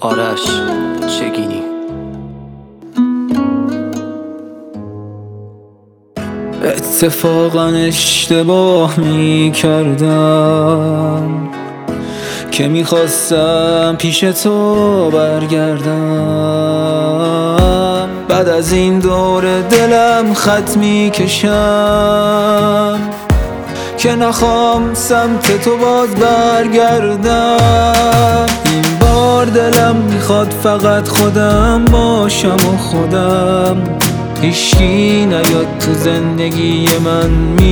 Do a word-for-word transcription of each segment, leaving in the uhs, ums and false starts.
آرش چگینی. اتفاقا اشتباه می کردم که میخواستم پیش تو برگردم. بعد از این دور دلم خط میکشم که نخوام سمت تو باز برگردم. این بار دلم میخواد فقط خودم باشم و خودم، هیچکی نیاد تو زندگی من.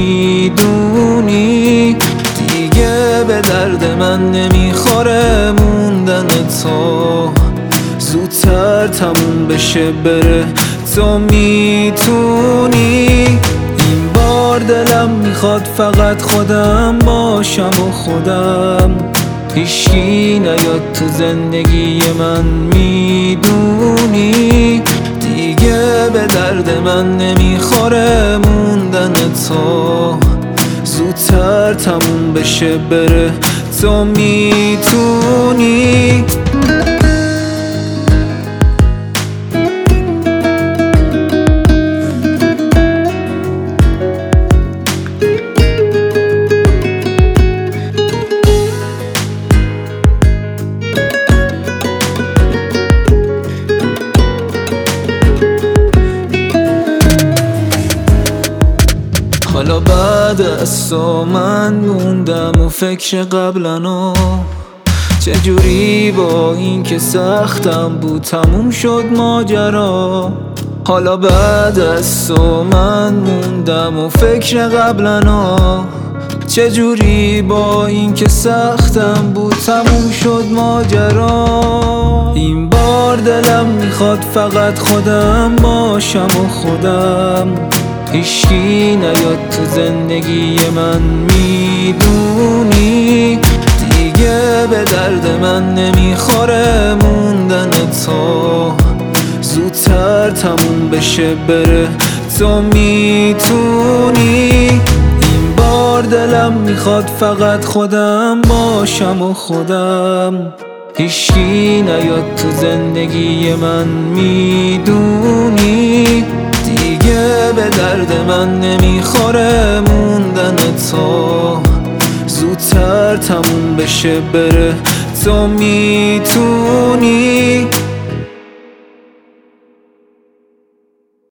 میدونی دیگه به درد من نمیخوره موندن تو، زودتر تموم بشه بره. تو میتونی این بار دلم میخواد فقط خودم باشم و خودم، هیچکی نیاد تو زندگی من. میدونی دیگه به درد من نمیخوره موندن تو، زودتر تموم بشه بره. تو میتونی حالا بعد از تو من موندم و فکر قبلنو، چجوری با این که سختم بود تموم شد ماجرا. حالا بعد از تو من موندم و فکر قبلنو، چجوری با این که سختم بود تموم شد ماجرا. این بار دلم میخواد فقط خودم باشم و خودم، هیچکی نیاد تو زندگی من. میدونی دیگه به درد من نمیخوره موندن تو، زودتر تموم بشه بره. تو میتونی این بار دلم میخواد فقط خودم باشم و خودم، هیچکی نیاد تو زندگی من. میدونی دیگه به درد من نمیخوره موندن تو، زودتر تموم بشه بره. تو میتونی